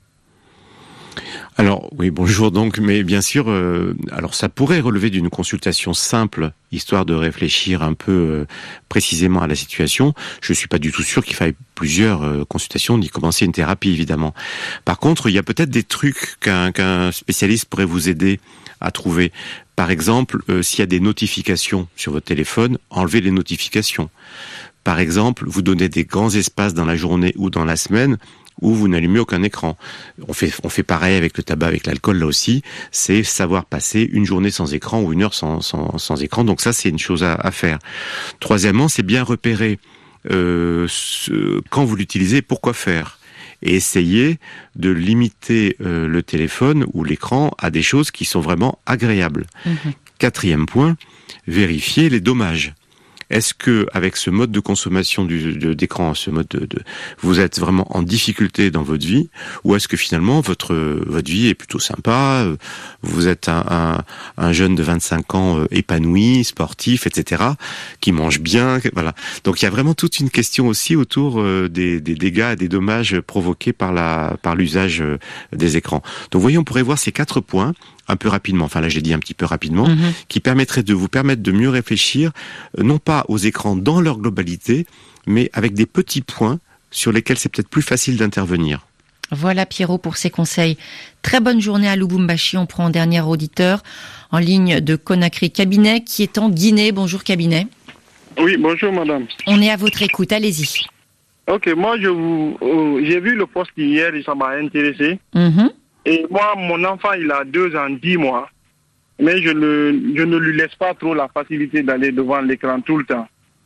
Alors oui, bonjour donc, mais bien sûr, euh, alors ça pourrait relever d'une consultation simple, histoire de réfléchir un peu euh, précisément à la situation. Je suis pas du tout sûr qu'il faille plusieurs euh, consultations, d'y commencer une thérapie évidemment. Par contre, il y a peut-être des trucs qu'un, qu'un spécialiste pourrait vous aider à trouver. Par exemple, euh, s'il y a des notifications sur votre téléphone, enlevez les notifications. Par exemple, vous donnez des grands espaces dans la journée ou dans la semaine où vous n'allumez aucun écran. On fait, on fait pareil avec le tabac, avec l'alcool, là aussi. C'est savoir passer une journée sans écran ou une heure sans, sans, sans écran. Donc ça, c'est une chose à, à faire. Troisièmement, c'est bien repérer euh, ce, quand vous l'utilisez, pourquoi faire. Et essayer de limiter euh, le téléphone ou l'écran à des choses qui sont vraiment agréables. Mmh. Quatrième point, vérifier les dommages. Est-ce que, avec ce mode de consommation du, de, d'écran, ce mode de, de, vous êtes vraiment en difficulté dans votre vie, ou est-ce que finalement votre votre vie est plutôt sympa, vous êtes un, un, un jeune de vingt-cinq ans épanoui, sportif, et cetera, qui mange bien, voilà. Donc il y a vraiment toute une question aussi autour des, des dégâts et des dommages provoqués par la par l'usage des écrans. Donc vous voyez, on pourrait voir ces quatre points un peu rapidement, enfin là j'ai dit un petit peu rapidement, mmh. qui permettrait de vous permettre de mieux réfléchir, non pas aux écrans dans leur globalité, mais avec des petits points sur lesquels c'est peut-être plus facile d'intervenir. Voilà Pierrot pour ses conseils. Très bonne journée à Lubumbashi. On prend un dernier auditeur en ligne de Conakry. Cabinet qui est en Guinée. Bonjour Cabinet. Oui, bonjour madame. On est à votre écoute, allez-y. Ok, moi je vous, euh, j'ai vu le post hier et ça m'a intéressé. Mmh. Et moi, mon enfant, il a deux ans, dix mois. Mais je ne, je ne lui laisse pas trop la facilité d'aller devant l'écran tout le temps.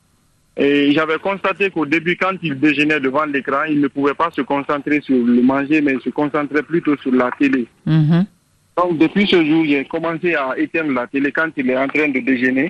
Et j'avais constaté qu'au début, quand il déjeunait devant l'écran, il ne pouvait pas se concentrer sur le manger, mais il se concentrait plutôt sur la télé. Mmh. Donc, depuis ce jour, j'ai commencé à éteindre la télé quand il est en train de déjeuner.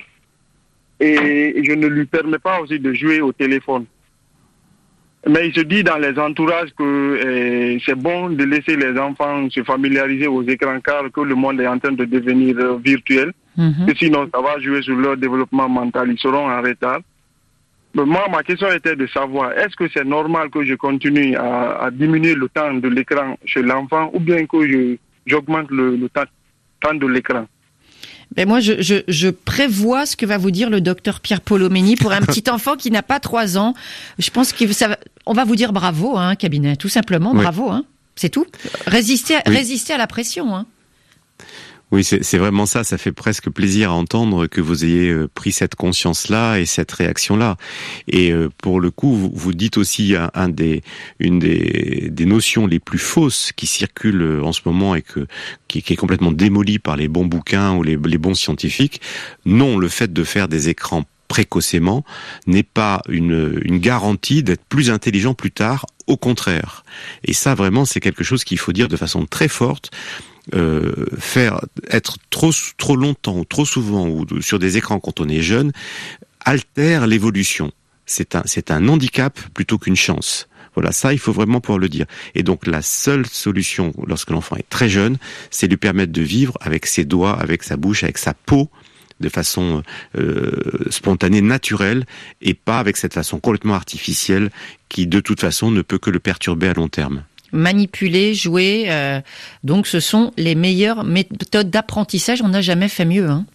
Et je ne lui permets pas aussi de jouer au téléphone. Mais il se dit dans les entourages que euh, c'est bon de laisser les enfants se familiariser aux écrans car que le monde est en train de devenir euh, virtuel. Mm-hmm. Que sinon, ça va jouer sur leur développement mental. Ils seront en retard. Mais moi, ma question était de savoir, est-ce que c'est normal que je continue à, à diminuer le temps de l'écran chez l'enfant ou bien que je, j'augmente le, le temps, temps de l'écran? Ben moi, je, je, je prévois ce que va vous dire le docteur Pierre Polomeni pour un petit enfant qui n'a pas trois ans. Je pense que ça va, on va vous dire bravo, hein, Cabinet, tout simplement, oui. Bravo, hein, c'est tout. Résister, oui. résister à la pression, hein. Oui, c'est, c'est vraiment ça. Ça fait presque plaisir à entendre que vous ayez euh, pris cette conscience-là et cette réaction-là. Et euh, pour le coup, vous, vous dites aussi un, un des, une des, des notions les plus fausses qui circulent en ce moment et que qui, qui est complètement démolie par les bons bouquins ou les, les bons scientifiques. Non, le fait de faire des écrans précocement n'est pas une, une garantie d'être plus intelligent plus tard. Au contraire. Et ça, vraiment, c'est quelque chose qu'il faut dire de façon très forte. Euh, faire être trop trop longtemps ou trop souvent ou sur des écrans quand on est jeune altère l'évolution. C'est un c'est un handicap plutôt qu'une chance. Voilà, ça il faut vraiment pouvoir le dire. Et donc la seule solution lorsque l'enfant est très jeune, c'est lui permettre de vivre avec ses doigts, avec sa bouche, avec sa peau, de façon euh, spontanée, naturelle, et pas avec cette façon complètement artificielle qui de toute façon ne peut que le perturber à long terme. Manipuler, jouer, euh, donc ce sont les meilleures méthodes d'apprentissage. On n'a jamais fait mieux, hein.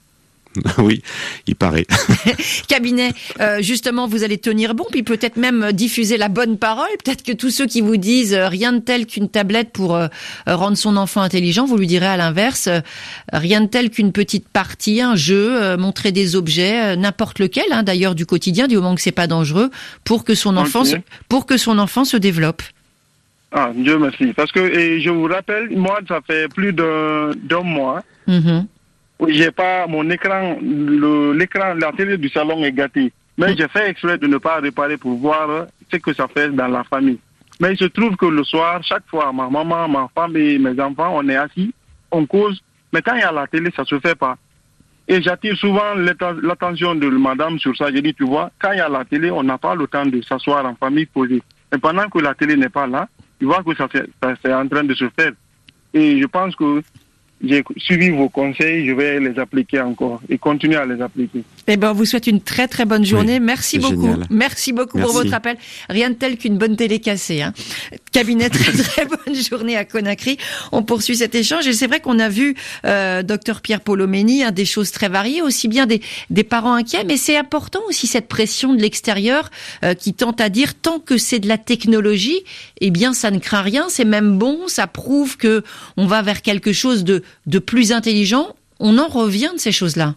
Oui, il paraît. Cabinet, euh, justement, vous allez tenir bon, puis peut-être même diffuser la bonne parole. Peut-être que tous ceux qui vous disent euh, rien de tel qu'une tablette pour euh, rendre son enfant intelligent, vous lui direz à l'inverse, euh, rien de tel qu'une petite partie, un jeu, euh, montrer des objets, euh, n'importe lequel, hein, d'ailleurs du quotidien, du moment que c'est pas dangereux, pour que son enfant, okay. se, pour que son enfant se développe. Ah, Dieu merci. Parce que et je vous rappelle, moi, ça fait plus d'un, d'un mois. Mm-hmm. J'ai pas mon écran, le, l'écran, la télé du salon est gâtée. Mais j'ai fait exprès de ne pas réparer pour voir ce que ça fait dans la famille. Mais il se trouve que le soir, chaque fois, ma maman, ma femme et mes enfants, on est assis, on cause. Mais quand il y a la télé, ça se fait pas. Et j'attire souvent l'attention de madame sur ça. Je dis, tu vois, quand il y a la télé, on n'a pas le temps de s'asseoir en famille, poser. Et pendant que la télé n'est pas là, tu vois que ça, ça c'est en train de se faire. Et je pense que j'ai suivi vos conseils, je vais les appliquer encore et continuer à les appliquer. Eh ben, on vous souhaite une très très bonne journée. Oui, Merci beaucoup. Génial. Merci beaucoup Merci. pour votre appel. Rien de tel qu'une bonne télé cassée. Hein. Cabinet, très très bonne journée à Conakry. On poursuit cet échange et c'est vrai qu'on a vu, euh, docteur Pierre Polomeni, hein, des choses très variées, aussi bien des, des parents inquiets, mais c'est important aussi cette pression de l'extérieur euh, qui tente à dire tant que c'est de la technologie, eh bien ça ne craint rien, c'est même bon, ça prouve que on va vers quelque chose de de plus intelligent. On en revient de ces choses-là.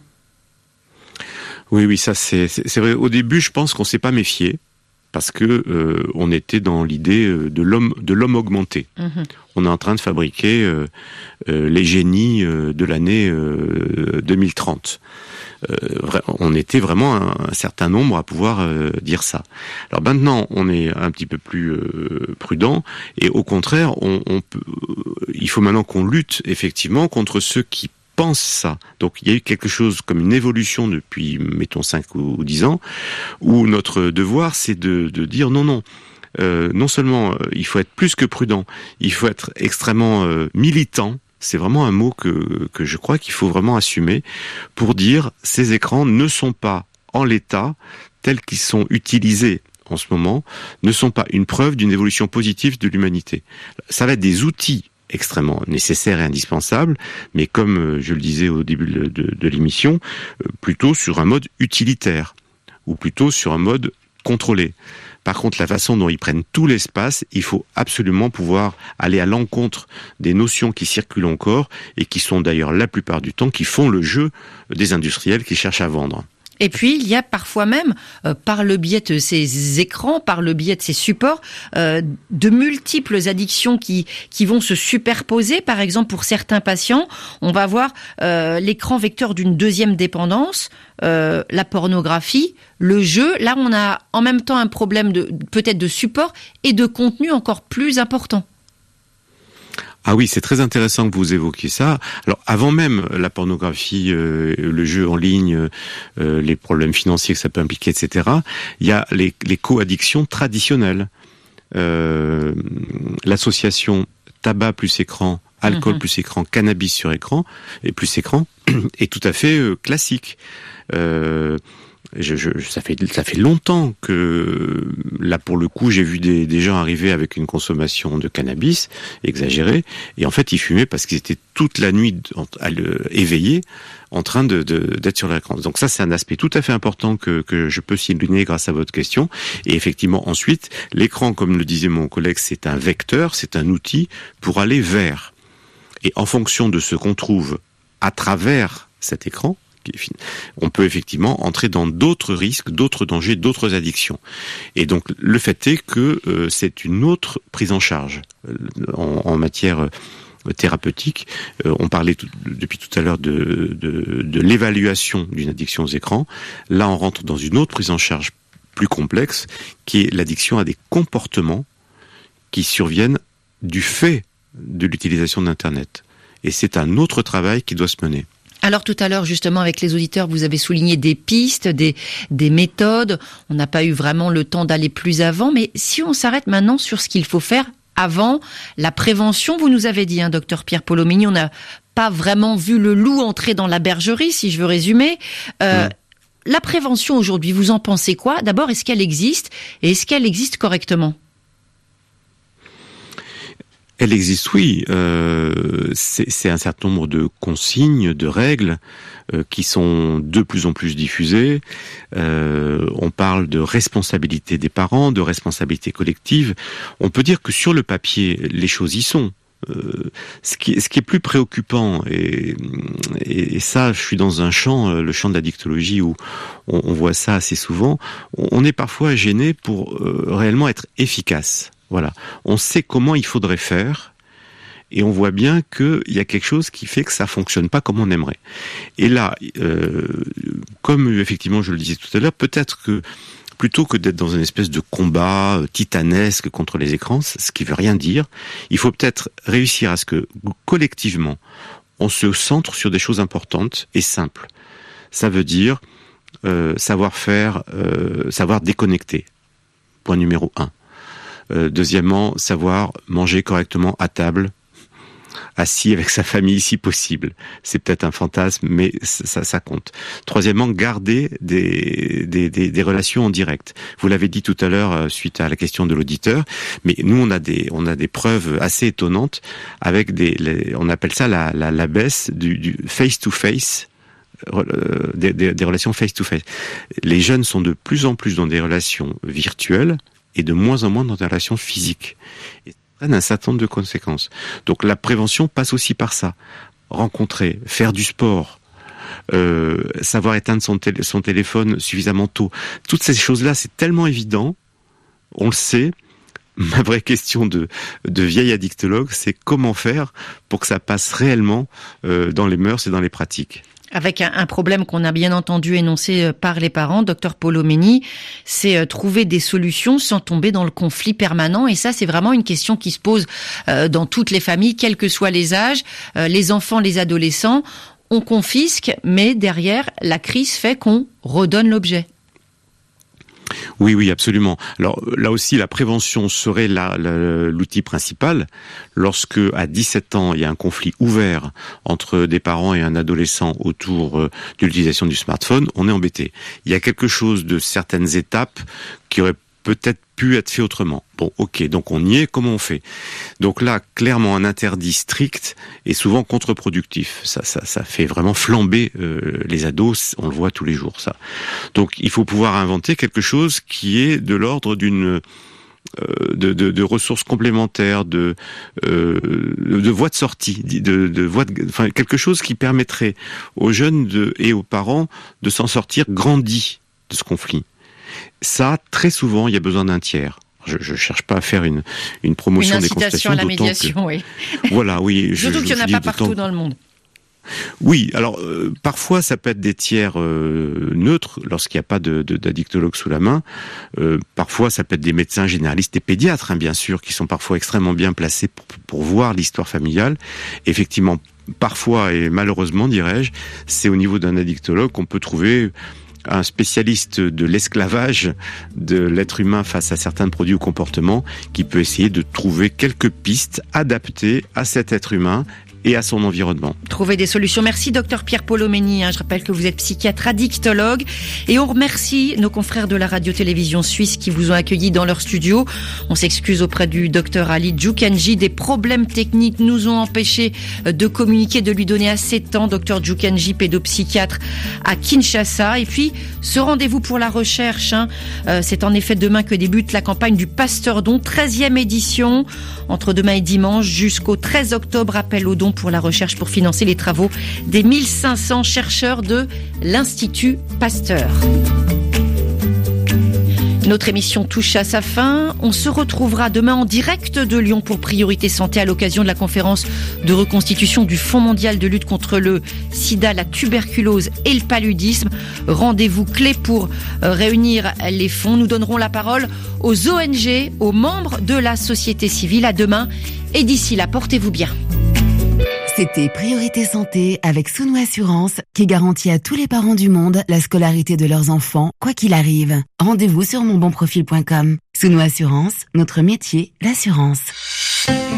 Oui, oui, ça c'est, c'est, c'est vrai. Au début, je pense qu'on s'est pas méfié parce que euh, on était dans l'idée de l'homme, de l'homme augmenté. Mmh. On est en train de fabriquer euh, euh, les génies euh, de l'année euh, deux mille trente. Euh, on était vraiment un, un certain nombre à pouvoir euh, dire ça. Alors maintenant, on est un petit peu plus euh, prudent et au contraire, on, on peut, euh, il faut maintenant qu'on lutte effectivement contre ceux qui pensent ça. Donc il y a eu quelque chose comme une évolution depuis, mettons, cinq ou dix ans, où notre devoir, c'est de, de dire non, non. Euh, non seulement euh, il faut être plus que prudent, il faut être extrêmement euh, militant. C'est vraiment un mot que, que je crois qu'il faut vraiment assumer pour dire ces écrans ne sont pas en l'état tels qu'ils sont utilisés en ce moment, ne sont pas une preuve d'une évolution positive de l'humanité. Ça va être des outils extrêmement nécessaires et indispensables, mais comme je le disais au début de, de, de l'émission, plutôt sur un mode utilitaire, ou plutôt sur un mode contrôlé. Par contre, la façon dont ils prennent tout l'espace, il faut absolument pouvoir aller à l'encontre des notions qui circulent encore, et qui sont d'ailleurs la plupart du temps, qui font le jeu des industriels qui cherchent à vendre. Et puis, il y a parfois même, euh, par le biais de ces écrans, par le biais de ces supports, euh, de multiples addictions qui qui vont se superposer. Par exemple, pour certains patients, on va voir euh, l'écran vecteur d'une deuxième dépendance, euh, la pornographie, le jeu. Là, on a en même temps un problème de peut-être de support et de contenu encore plus important. Ah oui, c'est très intéressant que vous évoquiez ça. Alors, avant même la pornographie, euh, le jeu en ligne, euh, les problèmes financiers que ça peut impliquer, et cetera, il y a les, les co-addictions traditionnelles. Euh, l'association tabac plus écran, alcool mmh. plus écran, cannabis sur écran, et plus écran, est tout à fait euh, classique. Euh, Je, je, ça fait ça fait longtemps que là pour le coup j'ai vu des, des gens arriver avec une consommation de cannabis exagérée et en fait ils fumaient parce qu'ils étaient toute la nuit à le, éveillés en train de, de d'être sur l'écran. Donc ça c'est un aspect tout à fait important que que je peux souligner grâce à votre question. Et effectivement ensuite l'écran, comme le disait mon collègue, c'est un vecteur, c'est un outil pour aller vers. Et en fonction de ce qu'on trouve à travers cet écran, on peut effectivement entrer dans d'autres risques, d'autres dangers, d'autres addictions. Et donc le fait est que euh, c'est une autre prise en charge euh, en, en matière euh, thérapeutique. Euh, on parlait tout, depuis tout à l'heure de, de, de l'évaluation d'une addiction aux écrans. Là, on rentre dans une autre prise en charge plus complexe, qui est l'addiction à des comportements qui surviennent du fait de l'utilisation d'Internet. Et c'est un autre travail qui doit se mener. Alors tout à l'heure, justement, avec les auditeurs, vous avez souligné des pistes, des, des méthodes. On n'a pas eu vraiment le temps d'aller plus avant. Mais si on s'arrête maintenant sur ce qu'il faut faire avant, la prévention, vous nous avez dit, hein, docteur Pierre Polomeni, on n'a pas vraiment vu le loup entrer dans la bergerie, si je veux résumer. Euh, mmh. La prévention aujourd'hui, vous en pensez quoi ? D'abord, est-ce qu'elle existe ? Et est-ce qu'elle existe correctement ? Elle existe, oui. Euh, c'est, c'est un certain nombre de consignes, de règles euh, qui sont de plus en plus diffusées. Euh, on parle de responsabilité des parents, de responsabilité collective. On peut dire que sur le papier, les choses y sont. Euh, ce qui, ce qui est plus préoccupant, et, et, et ça, je suis dans un champ, le champ de la dictologie, où on, on voit ça assez souvent. On, on est parfois gêné pour euh, réellement être efficace. Voilà, on sait comment il faudrait faire, et on voit bien qu'il y a quelque chose qui fait que ça fonctionne pas comme on aimerait. Et là, euh, comme effectivement je le disais tout à l'heure, peut-être que plutôt que d'être dans une espèce de combat titanesque contre les écrans, ce qui veut rien dire, il faut peut-être réussir à ce que collectivement, on se centre sur des choses importantes et simples. Ça veut dire euh, savoir faire, euh, savoir déconnecter. Point numéro un. Euh, deuxièmement, savoir manger correctement à table, assis avec sa famille si possible. C'est peut-être un fantasme, mais ça, ça compte. Troisièmement, garder des, des, des, des relations en direct. Vous l'avez dit tout à l'heure suite à la question de l'auditeur, mais nous on a des, on a des preuves assez étonnantes avec des, les, on appelle ça la, la, la baisse du, du face-to-face. Euh, des, des, des relations face-to-face. Les jeunes sont de plus en plus dans des relations virtuelles et de moins en moins dans des relations physiques. Et ça entraîne un certain nombre de conséquences. Donc la prévention passe aussi par ça. Rencontrer, faire du sport, euh, savoir éteindre son, tél- son téléphone suffisamment tôt. Toutes ces choses-là, c'est tellement évident, on le sait. Ma vraie question de, de vieil addictologue, c'est comment faire pour que ça passe réellement euh, dans les mœurs et dans les pratiques. Avec un, un problème qu'on a bien entendu énoncé par les parents, docteur Paulo Meni, c'est trouver des solutions sans tomber dans le conflit permanent. Et ça, c'est vraiment une question qui se pose euh, dans toutes les familles, quels que soient les âges, euh, les enfants, les adolescents. On confisque, mais derrière, la crise fait qu'on redonne l'objet. Oui, oui, absolument. Alors là aussi, la prévention serait la, la, l'outil principal. Lorsque, à dix-sept ans, il y a un conflit ouvert entre des parents et un adolescent autour euh, de l'utilisation du smartphone, on est embêté. Il y a quelque chose de certaines étapes qui auraient peut-être pu être fait autrement. Bon, ok, donc on y est, comment on fait ? Donc là, clairement, un interdit strict est souvent contre-productif. Ça, ça, ça fait vraiment flamber euh, les ados, on le voit tous les jours, ça. Donc il faut pouvoir inventer quelque chose qui est de l'ordre d'une... Euh, de, de, de ressources complémentaires, de, euh, de voies de sortie, de, de voies de, enfin, quelque chose qui permettrait aux jeunes de, et aux parents de s'en sortir grandis de ce conflit. Ça, très souvent, il y a besoin d'un tiers. Je ne cherche pas à faire une, une promotion des consultations. Une incitation à la médiation, que, oui. Voilà, oui. Surtout qu'il n'y en a pas partout d'autant... dans le monde. Oui, alors euh, parfois ça peut être des tiers euh, neutres lorsqu'il n'y a pas de, de, d'addictologue sous la main. Euh, parfois ça peut être des médecins généralistes et pédiatres, hein, bien sûr, qui sont parfois extrêmement bien placés pour, pour voir l'histoire familiale. Effectivement, parfois et malheureusement, dirais-je, c'est au niveau d'un addictologue qu'on peut trouver un spécialiste de l'esclavage de l'être humain face à certains produits ou comportements qui peut essayer de trouver quelques pistes adaptées à cet être humain et à son environnement. Trouver des solutions. Merci docteur Pierre Paulo Meni. Hein. Je rappelle que vous êtes psychiatre addictologue et on remercie nos confrères de la radio-télévision suisse qui vous ont accueillis dans leur studio. On s'excuse auprès du docteur Ali Djoukanji. Des problèmes techniques nous ont empêchés de communiquer, de lui donner assez de temps. Docteur Djoukanji, pédopsychiatre à Kinshasa. Et puis, ce rendez-vous pour la recherche, hein, euh, c'est en effet demain que débute la campagne du Pasteur Don, treizième édition. Entre demain et dimanche jusqu'au treize octobre, appel aux dons pour la recherche pour financer les travaux des mille cinq cents chercheurs de l'Institut Pasteur. Notre émission touche à sa fin. On se retrouvera demain en direct de Lyon pour Priorité Santé à l'occasion de la conférence de reconstitution du Fonds mondial de lutte contre le sida, la tuberculose et le paludisme. Rendez-vous clé pour réunir les fonds. Nous donnerons la parole aux O N G, aux membres de la société civile. À demain et d'ici là, portez-vous bien. C'était Priorité Santé avec Sounou Assurance qui garantit à tous les parents du monde la scolarité de leurs enfants, quoi qu'il arrive. Rendez-vous sur mon bon profil point com. Sounou Assurance, notre métier, l'assurance.